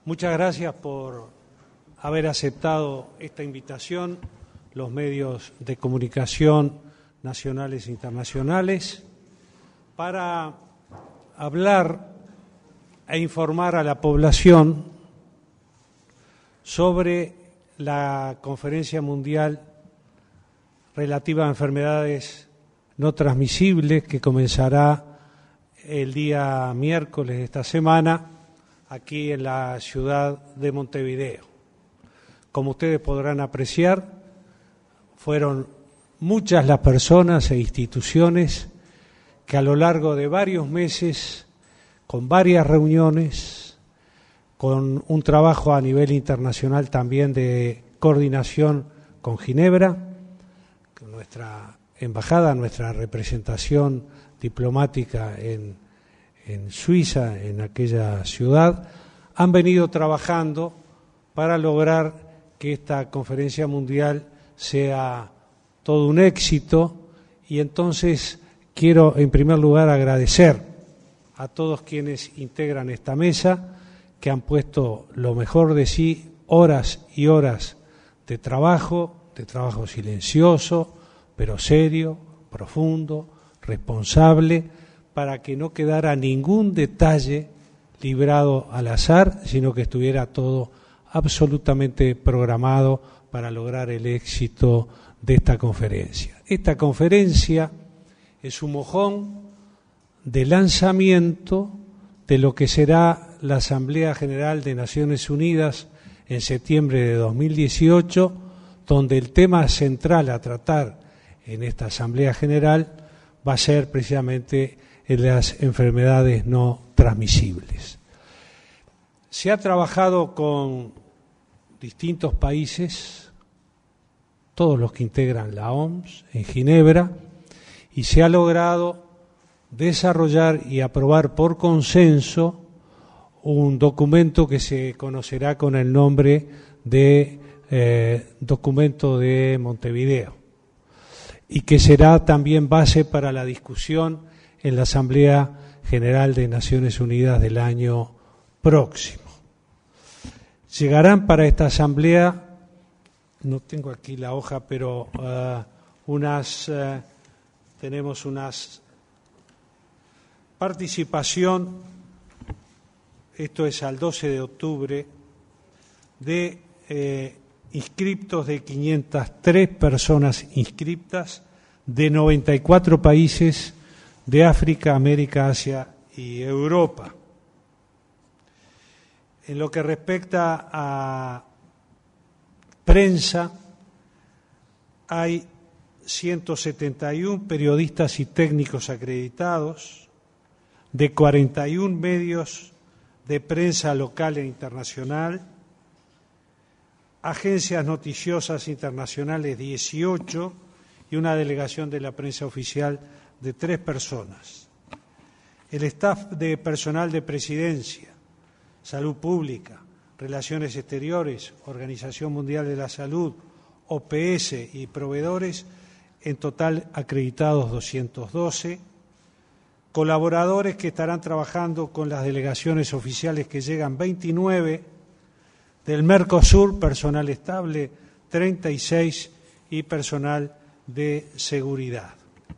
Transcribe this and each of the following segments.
Muchas gracias por haber aceptado esta invitación, los medios de comunicación nacionales e internacionales, para hablar e informar a la población sobre la Conferencia Mundial relativa a enfermedades no transmisibles que comenzará el día miércoles de esta semana aquí en la ciudad de Montevideo. Como ustedes podrán apreciar, fueron muchas las personas e instituciones que a lo largo de varios meses, con varias reuniones, con un trabajo a nivel internacional también de coordinación con Ginebra, con nuestra embajada, nuestra representación diplomática en Suiza, en aquella ciudad, han venido trabajando para lograr que esta conferencia mundial sea todo un éxito, y entonces quiero en primer lugar agradecer a todos quienes integran esta mesa, que han puesto lo mejor de sí, horas y horas de trabajo silencioso, pero serio, profundo, responsable, para que no quedara ningún detalle librado al azar, sino que estuviera todo absolutamente programado para lograr el éxito de esta conferencia. Esta conferencia es un mojón de lanzamiento de lo que será la Asamblea General de Naciones Unidas en septiembre de 2018, donde el tema central a tratar en esta Asamblea General va a ser precisamente en las enfermedades no transmisibles. Se ha trabajado con distintos países, todos los que integran la OMS, en Ginebra, y se ha logrado desarrollar y aprobar por consenso un documento que se conocerá con el nombre de Documento de Montevideo, y que será también base para la discusión en la Asamblea General de Naciones Unidas del año próximo. Llegarán para esta asamblea, no tengo aquí la hoja, pero tenemos unas participación, esto es al 12 de octubre, de inscriptos de 503 personas inscriptas de 94 países de África, América, Asia y Europa. En lo que respecta a prensa, hay 171 periodistas y técnicos acreditados de 41 medios de prensa local e internacional, agencias noticiosas internacionales 18 y una delegación de la prensa oficial de 3 personas. El staff de personal de presidencia, salud pública, relaciones exteriores, Organización Mundial de la Salud, OPS y proveedores, en total acreditados 212, colaboradores que estarán trabajando con las delegaciones oficiales que llegan 29, del Mercosur, personal estable 36 y personal de seguridad.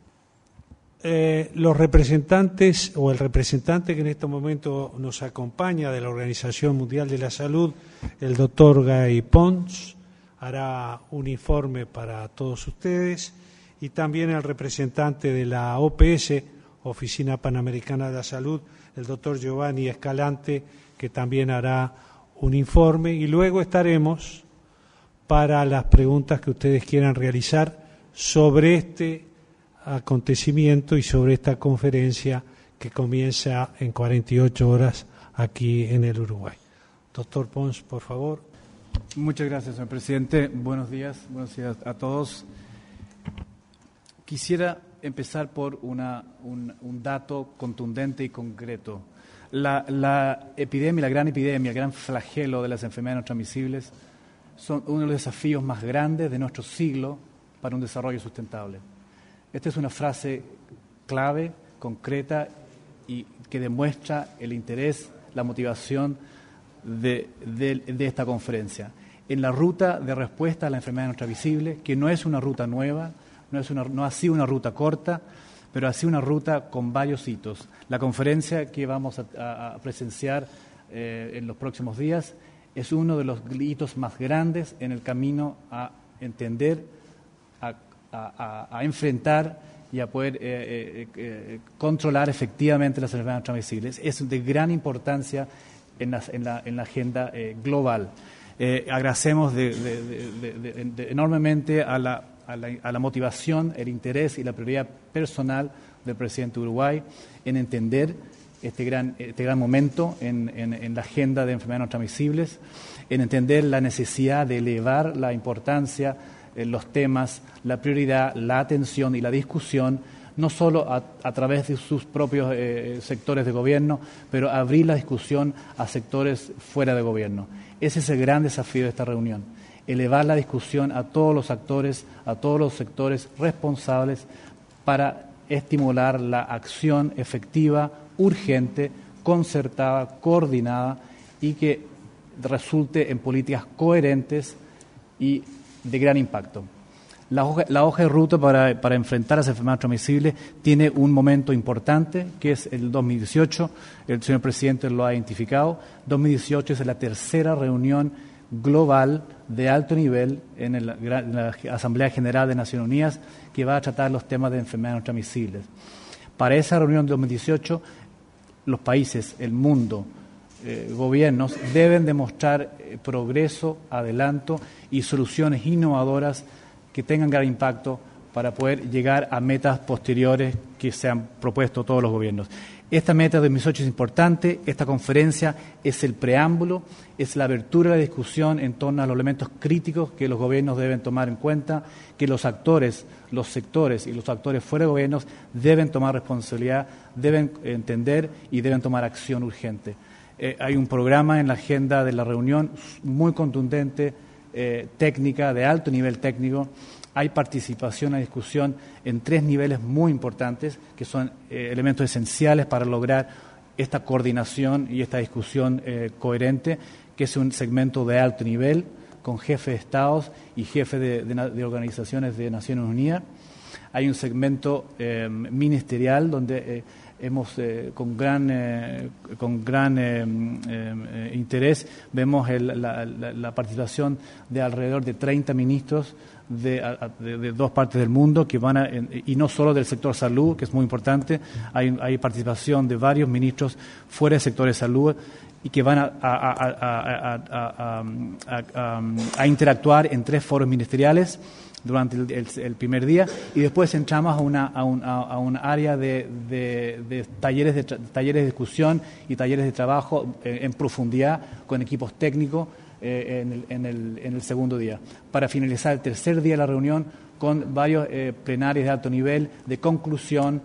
Los representantes o el representante que en este momento nos acompaña de la Organización Mundial de la Salud, el doctor Guy Pons, hará un informe para todos ustedes, y también el representante de la OPS, Oficina Panamericana de la Salud, el doctor Giovanni Escalante, que también hará un informe, y luego estaremos para las preguntas que ustedes quieran realizar sobre este acontecimiento y sobre esta conferencia que comienza en 48 horas aquí en el Uruguay. Doctor Pons, por favor. Muchas gracias, señor presidente. Buenos días a todos. Quisiera empezar por un dato contundente y concreto. La epidemia, la gran epidemia, el gran flagelo de las enfermedades no transmisibles son uno de los desafíos más grandes de nuestro siglo para un desarrollo sustentable. Esta es una frase clave, concreta y que demuestra el interés, la motivación de esta conferencia. En la ruta de respuesta a la enfermedad no transmisible, que no es una ruta nueva, no ha sido una ruta corta, pero ha sido una ruta con varios hitos. La conferencia que vamos a presenciar en los próximos días es uno de los hitos más grandes en el camino a entender, a enfrentar y a poder controlar efectivamente las enfermedades no transmisibles. Es de gran importancia en la agenda global. Agradecemos enormemente a la motivación, el interés y la prioridad personal del presidente de Uruguay en entender este gran momento en la agenda de enfermedades no transmisibles, en entender la necesidad de elevar la importancia, los temas, la prioridad, la atención y la discusión, no solo a través de sus propios sectores de gobierno, pero abrir la discusión a sectores fuera de gobierno. Ese es el gran desafío de esta reunión, elevar la discusión a todos los actores, a todos los sectores responsables para estimular la acción efectiva, urgente, concertada, coordinada y que resulte en políticas coherentes y de gran impacto. La hoja de ruta para enfrentar las enfermedades transmisibles tiene un momento importante, que es el 2018. El señor presidente lo ha identificado. 2018 es la tercera reunión global de alto nivel en la Asamblea General de Naciones Unidas que va a tratar los temas de enfermedades no transmisibles. Para esa reunión de 2018, los países, el mundo, gobiernos deben demostrar progreso, adelanto y soluciones innovadoras que tengan gran impacto para poder llegar a metas posteriores que se han propuesto todos los gobiernos. Esta meta de 2018 es importante, esta conferencia es el preámbulo, es la abertura de la discusión en torno a los elementos críticos que los gobiernos deben tomar en cuenta, que los actores, los sectores y los actores fuera de gobiernos deben tomar responsabilidad, deben entender y deben tomar acción urgente. Hay un programa en la agenda de la reunión muy contundente, técnica, de alto nivel técnico. Hay participación en la discusión en 3 niveles muy importantes, que son elementos esenciales para lograr esta coordinación y esta discusión coherente, que es un segmento de alto nivel, con jefes de estados y jefes de organizaciones de Naciones Unidas. Hay un segmento ministerial donde hemos con gran interés vemos la participación de alrededor de 30 ministros de 2 partes del mundo que van y no solo del sector salud, que es muy importante. Hay participación de varios ministros fuera del sector de salud y que van a interactuar en 3 foros ministeriales durante el primer día, y después entramos a un área de talleres de discusión y talleres de trabajo en profundidad con equipos técnicos en el segundo día, para finalizar el tercer día de la reunión con varios plenarios de alto nivel de conclusión,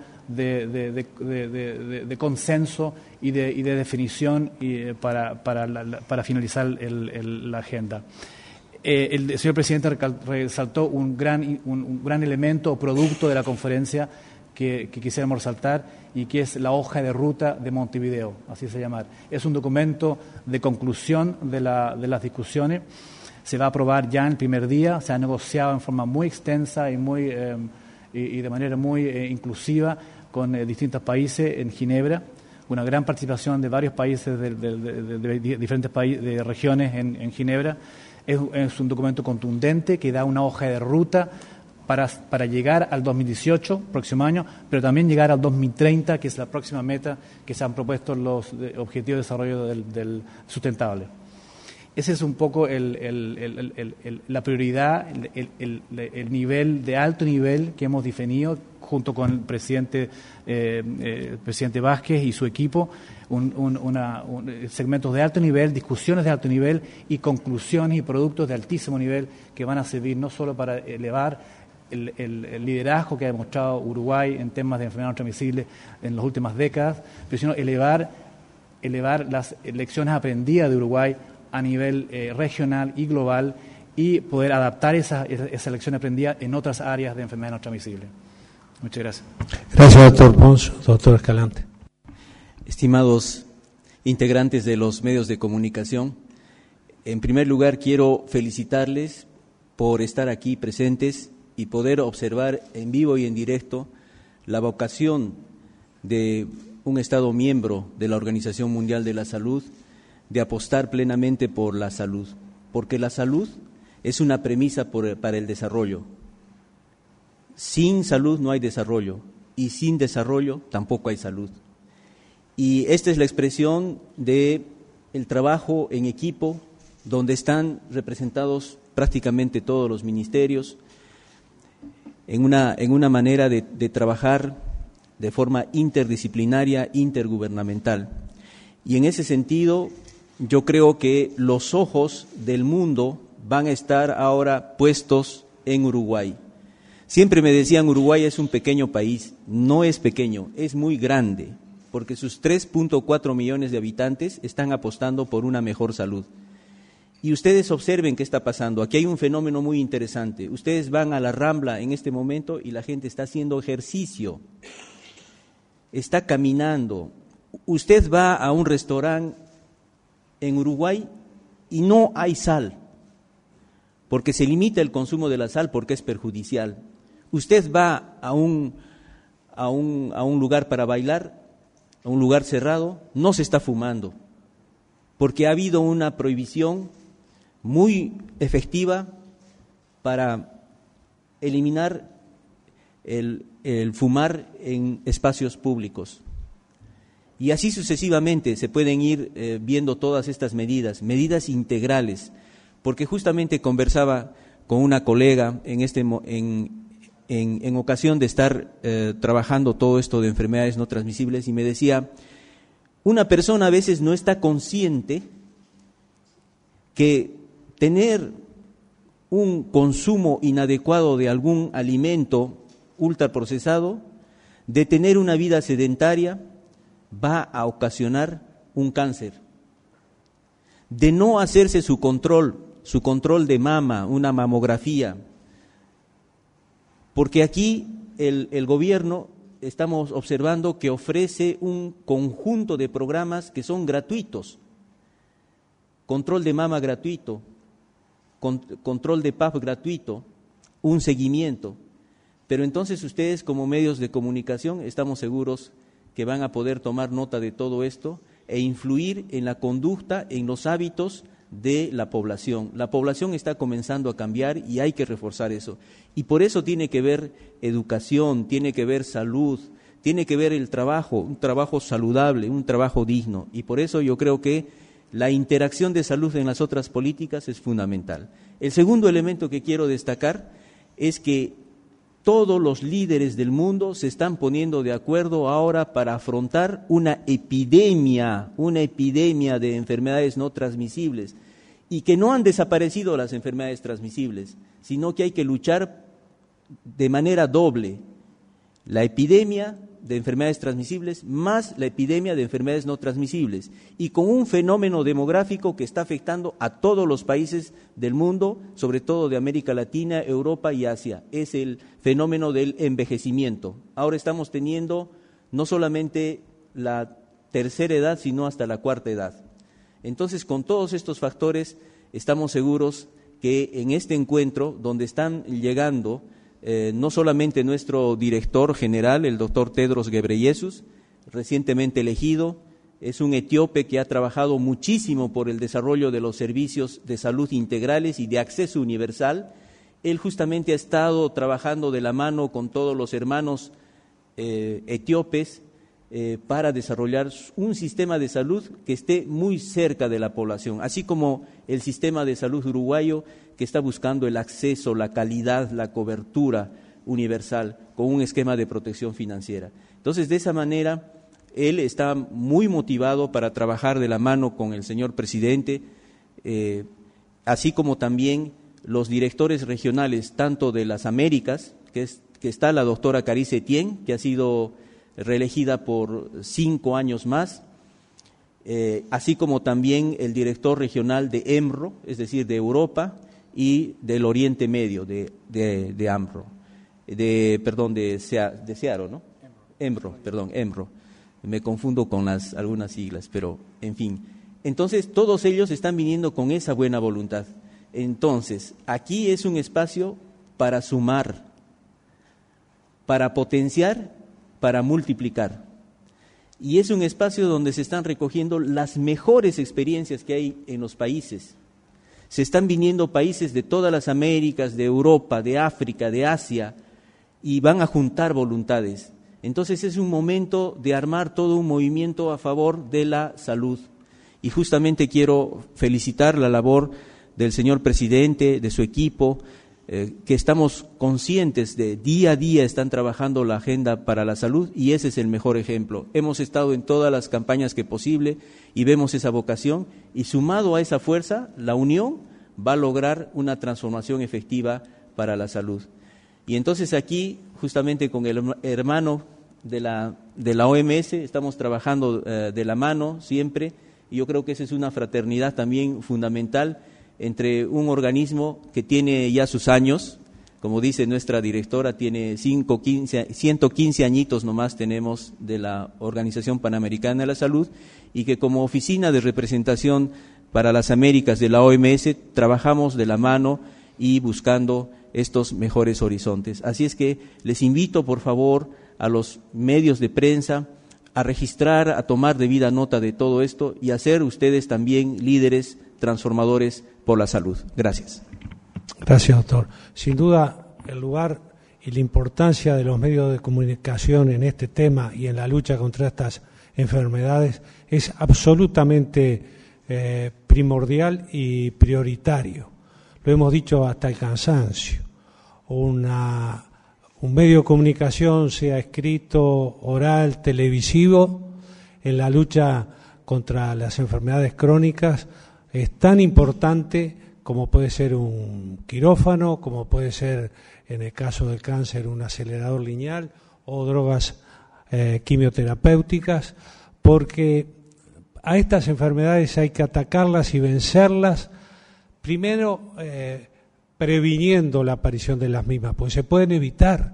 de consenso y de definición para finalizar la agenda. El señor presidente resaltó un gran elemento o producto de la conferencia que quisiéramos resaltar, y que es la hoja de ruta de Montevideo, así se llama. Es un documento de conclusión de las discusiones. Se va a aprobar ya en el primer día. Se ha negociado en forma muy extensa y de manera muy inclusiva con distintos países en Ginebra. Una gran participación de varios países de diferentes de regiones en Ginebra. Es un documento contundente que da una hoja de ruta para llegar al 2018, próximo año, pero también llegar al 2030, que es la próxima meta que se han propuesto los Objetivos de Desarrollo del Sustentable. Ese es un poco la prioridad, el nivel de alto nivel que hemos definido junto con el presidente Vázquez y su equipo, segmentos de alto nivel, discusiones de alto nivel y conclusiones y productos de altísimo nivel que van a servir no solo para elevar el liderazgo que ha demostrado Uruguay en temas de enfermedades no transmisibles en las últimas décadas, pero sino elevar las lecciones aprendidas de Uruguay a nivel regional y global, y poder adaptar esa lección aprendida en otras áreas de enfermedades no transmisibles. Muchas gracias. Gracias, doctor Pons. Doctor Escalante. Estimados integrantes de los medios de comunicación. En primer lugar, quiero felicitarles por estar aquí presentes y poder observar en vivo y en directo la vocación de un Estado miembro de la Organización Mundial de la Salud de apostar plenamente por la salud, porque la salud es una premisa para el desarrollo. Sin salud no hay desarrollo y sin desarrollo tampoco hay salud. Y esta es la expresión del trabajo en equipo, donde están representados prácticamente todos los ministerios, en una manera de trabajar de forma interdisciplinaria, intergubernamental. Y en ese sentido, yo creo que los ojos del mundo van a estar ahora puestos en Uruguay. Siempre me decían, Uruguay es un pequeño país. No es pequeño, es muy grande, porque sus 3.4 millones de habitantes están apostando por una mejor salud. Y ustedes observen qué está pasando. Aquí hay un fenómeno muy interesante. Ustedes van a la Rambla en este momento y la gente está haciendo ejercicio, está caminando. Usted va a un restaurante en Uruguay y no hay sal, porque se limita el consumo de la sal porque es perjudicial. Usted va a un lugar para bailar, a un lugar cerrado, no se está fumando, porque ha habido una prohibición muy efectiva para eliminar el fumar en espacios públicos. Y así sucesivamente se pueden ir viendo todas estas medidas integrales, porque justamente conversaba con una colega en ocasión de estar trabajando todo esto de enfermedades no transmisibles, y me decía, una persona a veces no está consciente que tener un consumo inadecuado de algún alimento ultraprocesado, de tener una vida sedentaria, va a ocasionar un cáncer. De no hacerse su control de mama, una mamografía, porque aquí el gobierno estamos observando que ofrece un conjunto de programas que son gratuitos. Control de mama gratuito, control de PAP gratuito, un seguimiento. Pero entonces ustedes como medios de comunicación estamos seguros que van a poder tomar nota de todo esto e influir en la conducta, en los hábitos de la población. La población está comenzando a cambiar y hay que reforzar eso. Y por eso tiene que ver educación, tiene que ver salud, tiene que ver el trabajo, un trabajo saludable, un trabajo digno. Y por eso yo creo que la interacción de salud en las otras políticas es fundamental. El segundo elemento que quiero destacar es que todos los líderes del mundo se están poniendo de acuerdo ahora para afrontar una epidemia de enfermedades no transmisibles, y que no han desaparecido las enfermedades transmisibles, sino que hay que luchar de manera doble, la epidemia de enfermedades transmisibles más la epidemia de enfermedades no transmisibles, y con un fenómeno demográfico que está afectando a todos los países del mundo, sobre todo de América Latina, Europa y Asia. Es el fenómeno del envejecimiento. Ahora estamos teniendo no solamente la tercera edad, sino hasta la cuarta edad. Entonces, con todos estos factores, estamos seguros que en este encuentro, donde están llegando no solamente nuestro director general, el doctor Tedros Ghebreyesus, recientemente elegido, es un etíope que ha trabajado muchísimo por el desarrollo de los servicios de salud integrales y de acceso universal. Él justamente ha estado trabajando de la mano con todos los hermanos etíopes para desarrollar un sistema de salud que esté muy cerca de la población, así como el sistema de salud uruguayo, que está buscando el acceso, la calidad, la cobertura universal con un esquema de protección financiera. Entonces, de esa manera, él está muy motivado para trabajar de la mano con el señor presidente, así como también los directores regionales, tanto de las Américas, que está la doctora Carice Etienne, que ha sido reelegida por 5 años más, así como también el director regional de EMRO, es decir, de Europa y del Oriente Medio, de Seattle, ¿no? EMRO. me confundo con algunas siglas, pero en fin. Entonces, todos ellos están viniendo con esa buena voluntad. Entonces, aquí es un espacio para sumar, para potenciar, para multiplicar. Y es un espacio donde se están recogiendo las mejores experiencias que hay en los países. Se están viniendo países de todas las Américas, de Europa, de África, de Asia, y van a juntar voluntades. Entonces es un momento de armar todo un movimiento a favor de la salud. Y justamente quiero felicitar la labor del señor presidente, de su equipo, que estamos conscientes de día a día están trabajando la agenda para la salud, y ese es el mejor ejemplo. Hemos estado en todas las campañas que posible y vemos esa vocación, y sumado a esa fuerza, la unión va a lograr una transformación efectiva para la salud. Y entonces aquí, justamente con el hermano de la OMS, estamos trabajando de la mano siempre, y yo creo que esa es una fraternidad también fundamental entre un organismo que tiene ya sus años, como dice nuestra directora, tiene 115 añitos nomás tenemos de la Organización Panamericana de la Salud, y que como oficina de representación para las Américas de la OMS trabajamos de la mano y buscando estos mejores horizontes. Así es que les invito, por favor, a los medios de prensa a registrar, a tomar debida nota de todo esto y a ser ustedes también líderes transformadores por la salud. Gracias. Gracias, doctor. Sin duda, el lugar y la importancia de los medios de comunicación en este tema y en la lucha contra estas enfermedades es absolutamente primordial y prioritario. Lo hemos dicho hasta el cansancio. Un medio de comunicación, sea escrito, oral, televisivo, en la lucha contra las enfermedades crónicas, es tan importante como puede ser un quirófano, como puede ser, en el caso del cáncer, un acelerador lineal o drogas quimioterapéuticas, porque a estas enfermedades hay que atacarlas y vencerlas, primero previniendo la aparición de las mismas, pues se pueden evitar.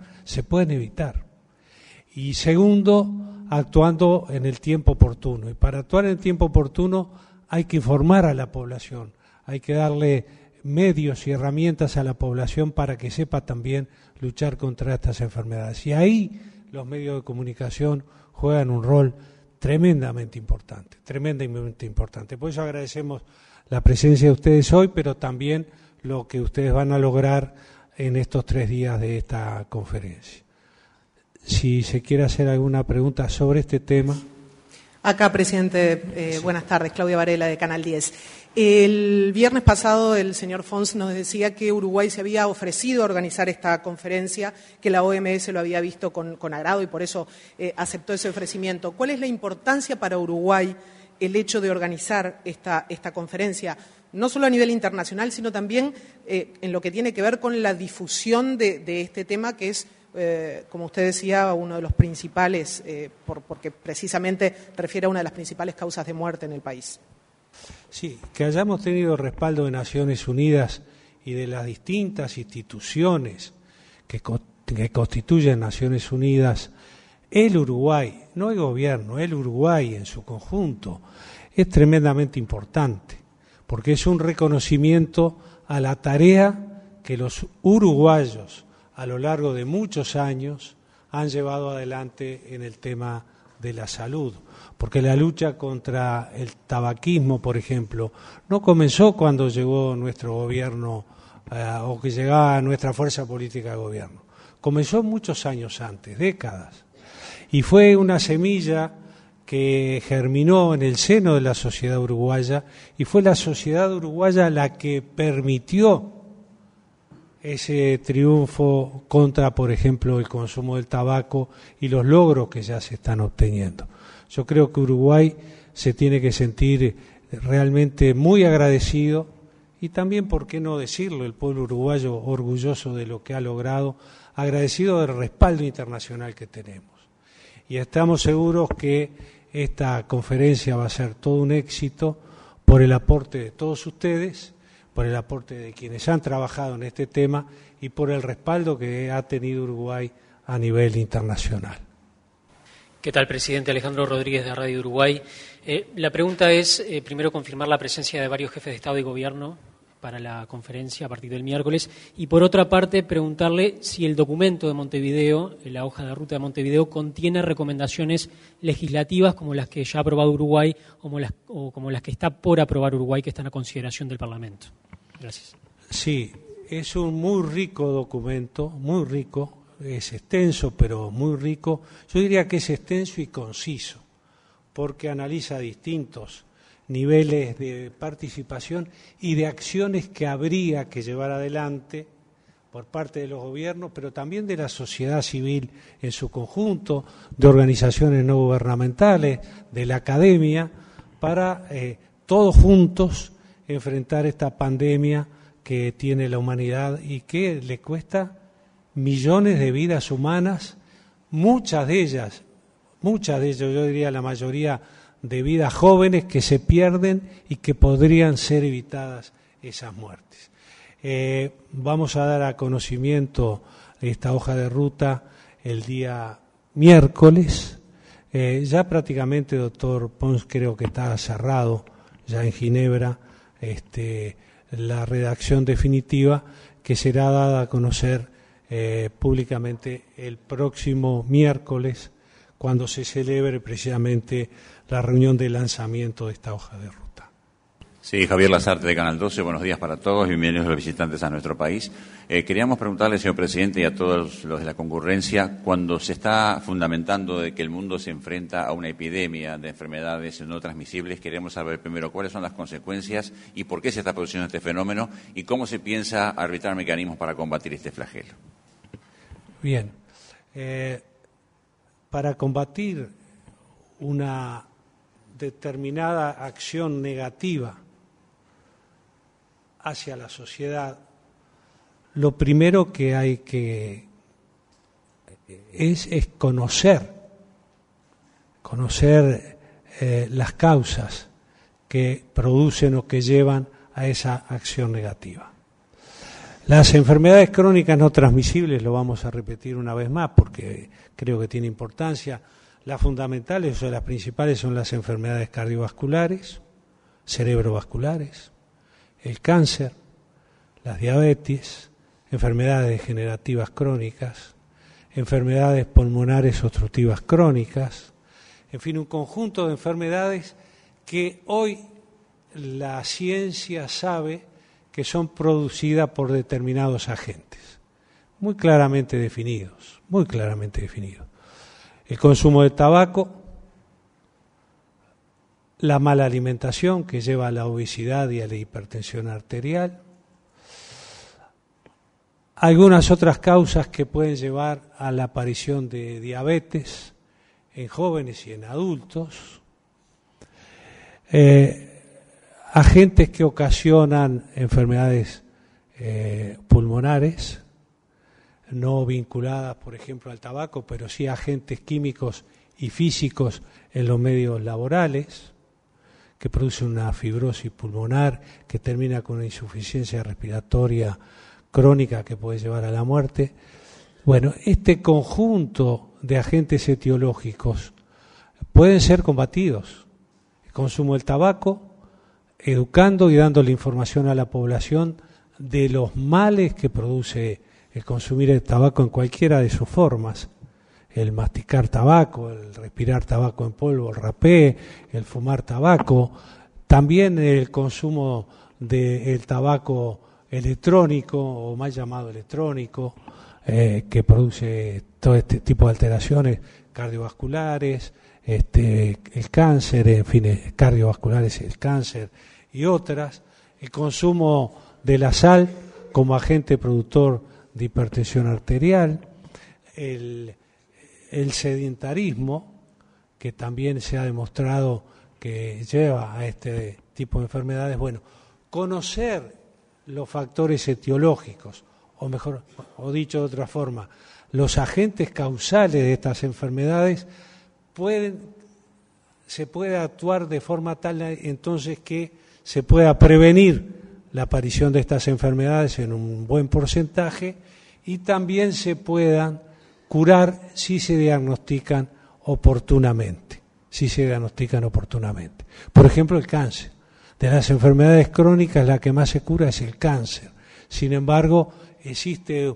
Y segundo, actuando en el tiempo oportuno. Y para actuar en el tiempo oportuno hay que informar a la población, hay que darle medios y herramientas a la población para que sepa también luchar contra estas enfermedades. Y ahí los medios de comunicación juegan un rol tremendamente importante. Por eso agradecemos la presencia de ustedes hoy, pero también lo que ustedes van a lograr en estos 3 días de esta conferencia. Si se quiere hacer alguna pregunta sobre este tema. Acá, presidente, sí. Buenas tardes, Claudia Varela, de Canal 10. El viernes pasado el señor Fons nos decía que Uruguay se había ofrecido a organizar esta conferencia, que la OMS lo había visto con agrado y por eso aceptó ese ofrecimiento. ¿Cuál es la importancia para Uruguay el hecho de organizar esta conferencia, no solo a nivel internacional, sino también en lo que tiene que ver con la difusión de este tema, que es, como usted decía, uno de los principales, porque precisamente refiere a una de las principales causas de muerte en el país? Sí, que hayamos tenido respaldo de Naciones Unidas y de las distintas instituciones que constituyen Naciones Unidas, el Uruguay, no el gobierno, el Uruguay en su conjunto, es tremendamente importante, porque es un reconocimiento a la tarea que los uruguayos a lo largo de muchos años han llevado adelante en el tema de la salud, porque la lucha contra el tabaquismo, por ejemplo, no comenzó cuando llegó nuestro gobierno o que llegaba nuestra fuerza política de gobierno, comenzó muchos años antes, décadas, y fue una semilla que germinó en el seno de la sociedad uruguaya, y fue la sociedad uruguaya la que permitió ese triunfo contra, por ejemplo, el consumo del tabaco y los logros que ya se están obteniendo. Yo creo que Uruguay se tiene que sentir realmente muy agradecido, y también, ¿por qué no decirlo?, el pueblo uruguayo orgulloso de lo que ha logrado, agradecido del respaldo internacional que tenemos. Y estamos seguros que esta conferencia va a ser todo un éxito por el aporte de todos ustedes, por el aporte de quienes han trabajado en este tema y por el respaldo que ha tenido Uruguay a nivel internacional. ¿Qué tal, presidente? Alejandro Rodríguez, de Radio Uruguay. La pregunta es, primero, confirmar la presencia de varios jefes de Estado y Gobierno para la conferencia a partir del miércoles. Y, por otra parte, preguntarle si el documento de Montevideo, la hoja de ruta de Montevideo, contiene recomendaciones legislativas como las que ya ha aprobado Uruguay o como las que está por aprobar Uruguay, que están a consideración del Parlamento. Gracias. Sí, es un muy rico documento, muy rico. Es extenso, pero muy rico. Yo diría que es extenso y conciso, porque analiza distintos niveles de participación y de acciones que habría que llevar adelante por parte de los gobiernos, pero también de la sociedad civil en su conjunto, de organizaciones no gubernamentales, de la academia, para todos juntos enfrentar esta pandemia que tiene la humanidad y que le cuesta millones de vidas humanas, muchas de ellas, yo diría la mayoría de vidas jóvenes que se pierden y que podrían ser evitadas esas muertes. Vamos a dar a conocimiento esta hoja de ruta el día miércoles. Ya prácticamente, doctor Pons, creo que está cerrado ya en Ginebra la redacción definitiva, que será dada a conocer públicamente el próximo miércoles, cuando se celebre precisamente la reunión de lanzamiento de esta hoja de ruta. Sí, Javier Lazarte, de Canal 12, buenos días para todos y bienvenidos los visitantes a nuestro país. Queríamos preguntarle, señor presidente, y a todos los de la concurrencia, cuando se está fundamentando de que el mundo se enfrenta a una epidemia de enfermedades no transmisibles, queremos saber primero cuáles son las consecuencias y por qué se está produciendo este fenómeno y cómo se piensa arbitrar mecanismos para combatir este flagelo. Bien, para combatir una determinada acción negativa hacia la sociedad, lo primero que hay que es conocer las causas que producen o que llevan a esa acción negativa. Las enfermedades crónicas no transmisibles, lo vamos a repetir una vez más porque creo que tiene importancia. Las fundamentales o las principales son las enfermedades cardiovasculares, cerebrovasculares, el cáncer, las diabetes, enfermedades degenerativas crónicas, enfermedades pulmonares obstructivas crónicas, en fin, un conjunto de enfermedades que hoy la ciencia sabe que son producidas por determinados agentes, muy claramente definidos. El consumo de tabaco, la mala alimentación que lleva a la obesidad y a la hipertensión arterial, algunas otras causas que pueden llevar a la aparición de diabetes en jóvenes y en adultos, agentes que ocasionan enfermedades pulmonares, no vinculadas, por ejemplo, al tabaco, pero sí agentes químicos y físicos en los medios laborales, que producen una fibrosis pulmonar que termina con una insuficiencia respiratoria crónica que puede llevar a la muerte. Bueno, este conjunto de agentes etiológicos pueden ser combatidos. El consumo del tabaco, educando y dándole información a la población de los males que produce el consumir el tabaco en cualquiera de sus formas, el masticar tabaco, el respirar tabaco en polvo, el rapé, el fumar tabaco, también el consumo del tabaco electrónico o mal llamado electrónico, que produce todo este tipo de alteraciones cardiovasculares, el cáncer, en fin, cardiovasculares, el cáncer y otras, el consumo de la sal como agente productor de hipertensión arterial, el sedentarismo, que también se ha demostrado que lleva a este tipo de enfermedades. Bueno, conocer los factores etiológicos, o mejor, o dicho de otra forma, los agentes causales de estas enfermedades, se puede actuar de forma tal entonces que se pueda prevenir la aparición de estas enfermedades en un buen porcentaje y también se puedan curar si se diagnostican oportunamente, si se diagnostican oportunamente. Por ejemplo, el cáncer. De las enfermedades crónicas, la que más se cura es el cáncer. Sin embargo, existe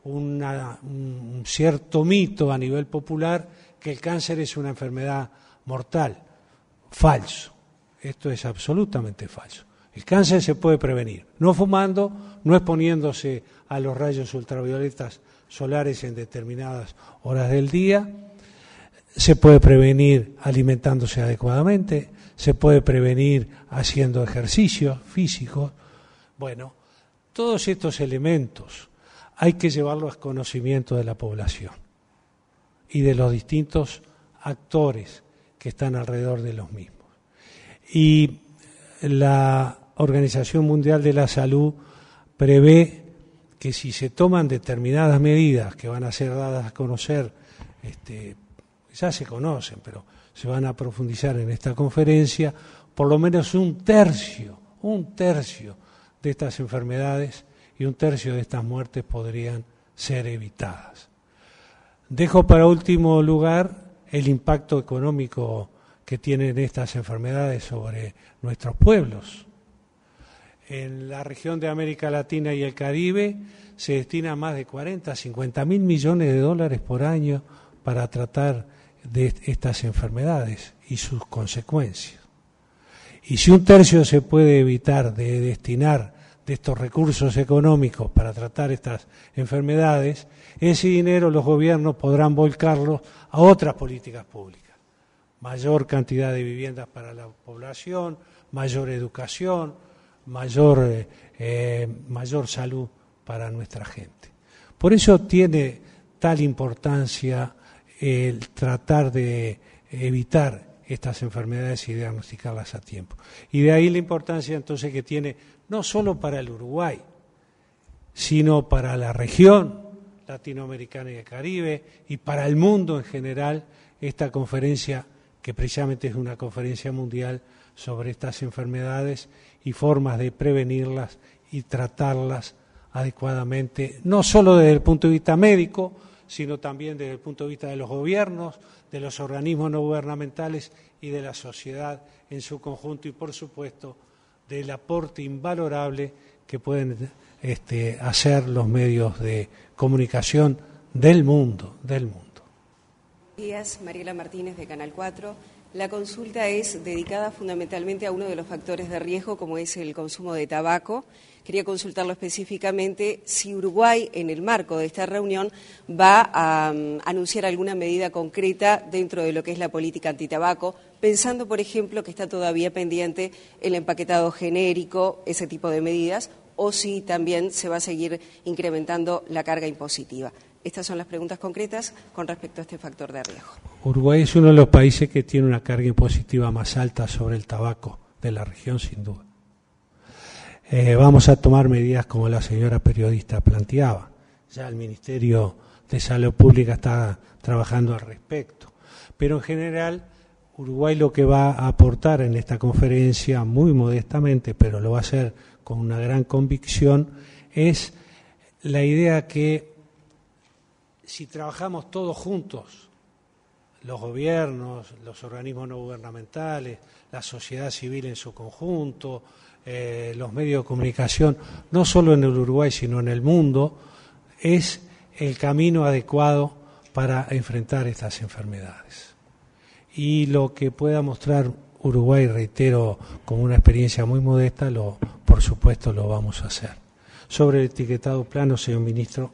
un cierto mito a nivel popular que el cáncer es una enfermedad mortal. Falso. Esto es absolutamente falso. El cáncer se puede prevenir, no fumando, no exponiéndose a los rayos ultravioletas solares en determinadas horas del día. Se puede prevenir alimentándose adecuadamente, se puede prevenir haciendo ejercicios físicos. Bueno, todos estos elementos hay que llevarlos a conocimiento de la población y de los distintos actores que están alrededor de los mismos. Y la Organización Mundial de la Salud prevé que si se toman determinadas medidas que van a ser dadas a conocer, ya se conocen, pero se van a profundizar en esta conferencia, por lo menos un tercio de estas enfermedades y un tercio de estas muertes podrían ser evitadas. Dejo para último lugar el impacto económico que tienen estas enfermedades sobre nuestros pueblos. En la región de América Latina y el Caribe se destina más de 40 a 50 mil millones de dólares por año para tratar de estas enfermedades y sus consecuencias. Y si un tercio se puede evitar de destinar de estos recursos económicos para tratar estas enfermedades, ese dinero los gobiernos podrán volcarlo a otras políticas públicas. Mayor cantidad de viviendas para la población, mayor educación, mayor salud para nuestra gente. Por eso tiene tal importancia el tratar de evitar estas enfermedades y diagnosticarlas a tiempo. Y de ahí la importancia entonces que tiene no solo para el Uruguay, sino para la región latinoamericana y el Caribe y para el mundo en general, esta conferencia que precisamente es una conferencia mundial sobre estas enfermedades y formas de prevenirlas y tratarlas adecuadamente, no solo desde el punto de vista médico, sino también desde el punto de vista de los gobiernos, de los organismos no gubernamentales y de la sociedad en su conjunto y, por supuesto, del aporte invalorable que pueden hacer los medios de comunicación del mundo. Buenos días, Mariela Martínez de Canal 4. La consulta es dedicada fundamentalmente a uno de los factores de riesgo, como es el consumo de tabaco. Quería consultarlo específicamente si Uruguay, en el marco de esta reunión, va a anunciar alguna medida concreta dentro de lo que es la política antitabaco, pensando, por ejemplo, que está todavía pendiente el empaquetado genérico, ese tipo de medidas, o si también se va a seguir incrementando la carga impositiva. Estas son las preguntas concretas con respecto a este factor de riesgo. Uruguay es uno de los países que tiene una carga impositiva más alta sobre el tabaco de la región, sin duda. Vamos a tomar medidas como la señora periodista planteaba. Ya el Ministerio de Salud Pública está trabajando al respecto. Pero en general, Uruguay lo que va a aportar en esta conferencia, muy modestamente, pero lo va a hacer con una gran convicción, es la idea que si trabajamos todos juntos, los gobiernos, los organismos no gubernamentales, la sociedad civil en su conjunto, los medios de comunicación, no solo en el Uruguay sino en el mundo, es el camino adecuado para enfrentar estas enfermedades. Y lo que pueda mostrar Uruguay, reitero, como una experiencia muy modesta, por supuesto lo vamos a hacer. Sobre el etiquetado plano, señor ministro.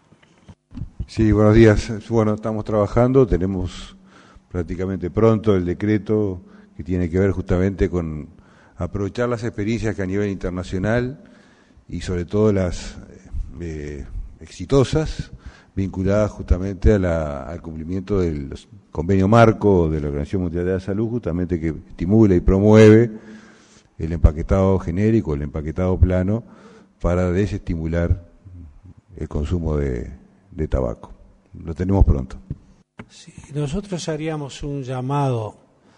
Sí, buenos días. Bueno, estamos trabajando, tenemos prácticamente pronto el decreto que tiene que ver justamente con aprovechar las experiencias que a nivel internacional y sobre todo las exitosas, vinculadas justamente al cumplimiento del convenio marco de la Organización Mundial de la Salud, justamente que estimula y promueve el empaquetado genérico, el empaquetado plano, para desestimular el consumo de tabaco. Lo tenemos pronto. Sí, nosotros haríamos un llamado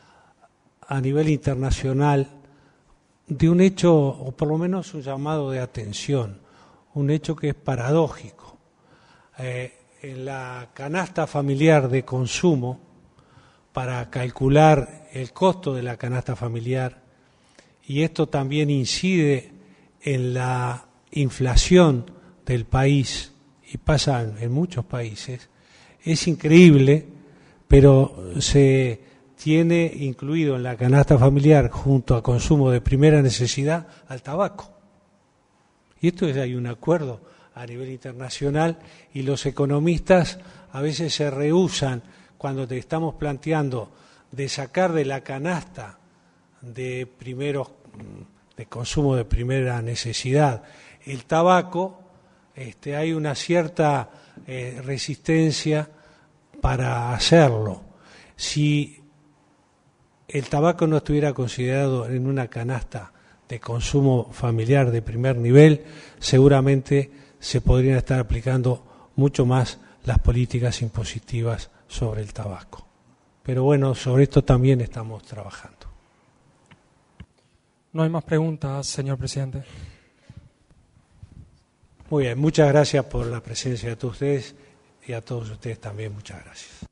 a nivel internacional de un hecho, o por lo menos un llamado de atención, un hecho que es paradójico. En la canasta familiar de consumo, para calcular el costo de la canasta familiar, y esto también incide en la inflación del país, y pasa en muchos países. Es increíble, pero se tiene incluido en la canasta familiar, junto a consumo de primera necesidad, al tabaco. Y esto hay un acuerdo a nivel internacional, y los economistas a veces se rehúsan cuando te estamos planteando de sacar de la canasta de consumo de primera necesidad el tabaco. Hay una cierta resistencia para hacerlo. Si el tabaco no estuviera considerado en una canasta de consumo familiar de primer nivel, seguramente se podrían estar aplicando mucho más las políticas impositivas sobre el tabaco. Pero bueno, sobre esto también estamos trabajando. No hay más preguntas, señor presidente. Muy bien, muchas gracias por la presencia de todos ustedes, y a todos ustedes también muchas gracias.